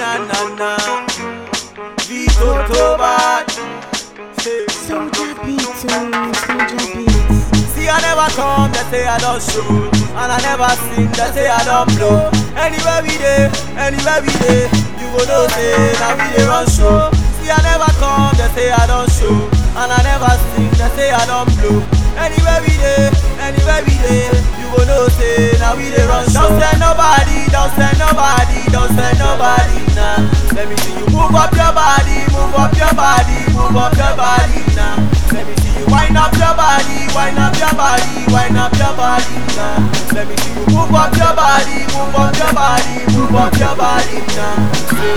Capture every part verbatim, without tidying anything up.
na na na. Vito to bad. Soldier beats, oh, soldier beats. See, I never come, they say I don't show. And I never sing, they say I don't blow. Anywhere we dey, anywhere we dey, you go know say, now we dey run show. See, I never come, they say I don't show. And I never sing, they say I don't blow. Anywhere we dey, anywhere we dey, you go know say, now we dey run show. Don't send nobody, don't send nobody, don't send nobody, nah. Let me see you move up your body, move up your body, move up your body, nah. Let me see you wind up your body, wind up your body, wind up your body, nah. Let me see you move up your body, move up your body, move up your body, nah. Say,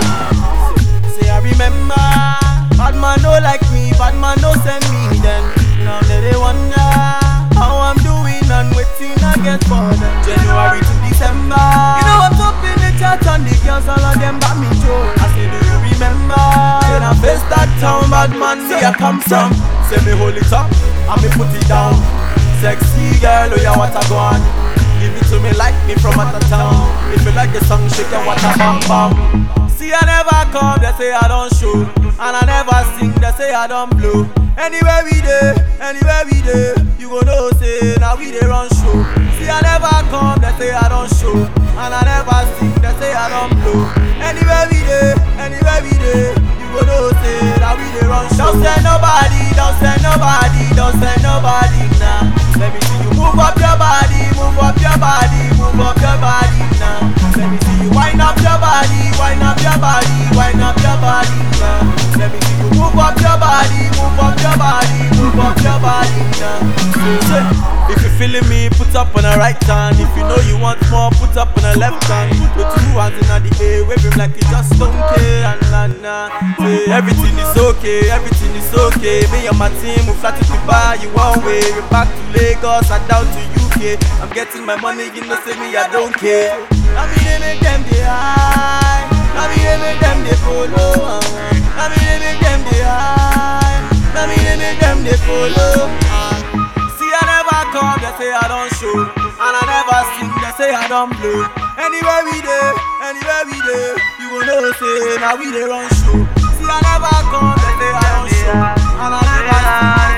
say I remember, bad man no like me, bad man no send me then. Now they wonder how I'm doing and waiting I get for them. January to December, you know I'm top in the church and the girls all of them got me joy. I say do you remember? When I face that town, bad man see I come from. Say me hold it up and me put it down. Sexy girl, oh yeah what I go on. Give it to me like me from out of town. If you like the song, shake your water bam bam. See I never come, they say I don't show. And I never sing, they say I don't blow. Anywhere we dey, anywhere we dey, you go know say now we dey run show. See I never come, they say I don't show. And I never sing, they say I don't blow. Anywhere we dey, anywhere we dey, you go know say now we dey run show. Don't send nobody, don't send nobody, don't send nobody, nah. Let me see you move up your body, move up your body, move up your body, nah. Let me see you wind up your body, wind up your body, wind up your body, nah. Let me see you move up your body, move up your body, move up your body, nah. If you feeling me, put up on the right hand. If you know you want more, put up on the left hand. Put the two hands in the air, wave him like you just don't care. And nah, nah. Say everything is okay, everything is okay. Me and my team will fly to Dubai, you one way. We're back to Lagos, I down to U K. I'm getting my money, you know, say me, I don't care. I mean, they make them the high. I mean, they make them the follow. I mean, they make them the high. I mean, they make them the follow. See, I never come, they say I don't show. And I never sing, they say I don't blow. Anywhere we dey, anywhere we dey, you go know say now we dey run show. See, I never come, they say I don't show. And I never sing.